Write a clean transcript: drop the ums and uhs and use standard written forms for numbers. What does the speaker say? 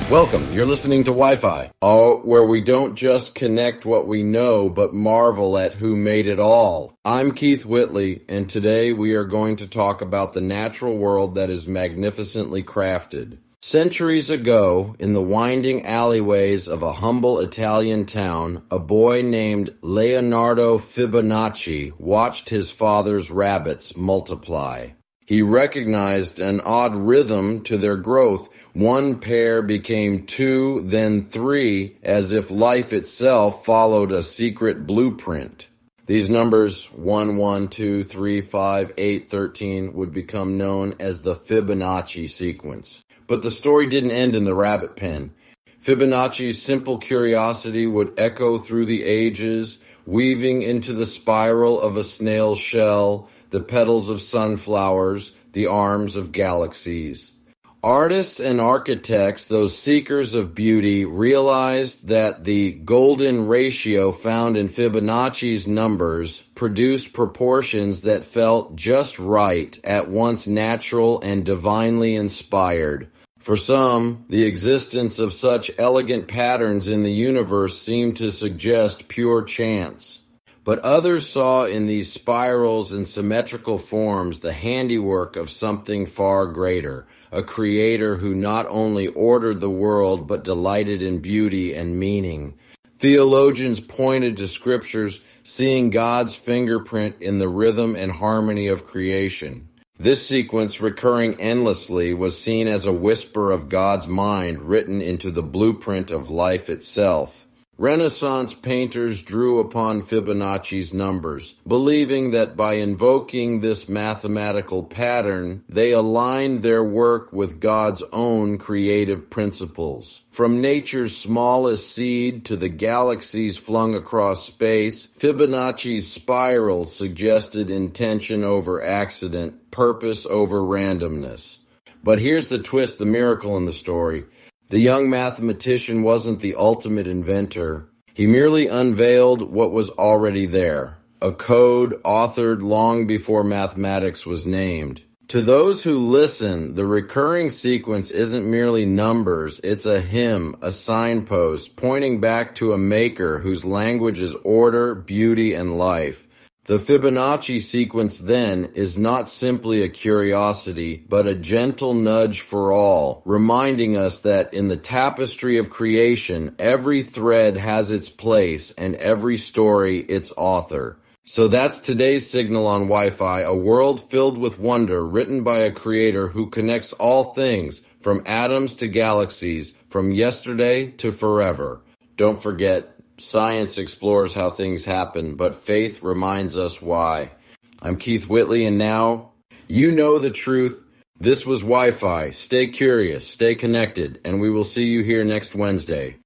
Welcome. You're listening to Wi-Fi, where we don't just connect what we know, but marvel at who made it all. I'm Keith Whitley, and today we are going to talk about the natural world that is magnificently crafted. Centuries ago, in the winding alleyways of a humble Italian town, a boy named Leonardo Fibonacci watched his father's rabbits multiply. He recognized an odd rhythm to their growth. One pair became two, then three, as if life itself followed a secret blueprint. These numbers, 1, 1, 2, 3, 5, 8, 13, would become known as the Fibonacci sequence. But the story didn't end in the rabbit pen. Fibonacci's simple curiosity would echo through the ages, weaving into the spiral of a snail's shell, the petals of sunflowers, the arms of galaxies. Artists and architects, those seekers of beauty, realized that the golden ratio found in Fibonacci's numbers produced proportions that felt just right, at once natural and divinely inspired. For some, the existence of such elegant patterns in the universe seemed to suggest pure chance. But others saw in these spirals and symmetrical forms the handiwork of something far greater, a creator who not only ordered the world but delighted in beauty and meaning. Theologians pointed to scriptures, seeing God's fingerprint in the rhythm and harmony of creation. This sequence, recurring endlessly, was seen as a whisper of God's mind written into the blueprint of life itself. Renaissance painters drew upon Fibonacci's numbers, believing that by invoking this mathematical pattern, they aligned their work with God's own creative principles. From nature's smallest seed to the galaxies flung across space, Fibonacci's spirals suggested intention over accident, purpose over randomness. But here's the twist, the miracle in the story. The young mathematician wasn't the ultimate inventor. He merely unveiled what was already there, a code authored long before mathematics was named. To those who listen, the recurring sequence isn't merely numbers, it's a hymn, a signpost, pointing back to a maker whose language is order, beauty, and life. The Fibonacci sequence, then, is not simply a curiosity, but a gentle nudge for all, reminding us that in the tapestry of creation, every thread has its place and every story its author. So that's today's signal on Wi-Fi, a world filled with wonder, written by a creator who connects all things, from atoms to galaxies, from yesterday to forever. Don't forget, science explores how things happen, but faith reminds us why. I'm Keith Whitley, and now you know the truth. This was Wi-Fi. Stay curious, stay connected, and we will see you here next Wednesday.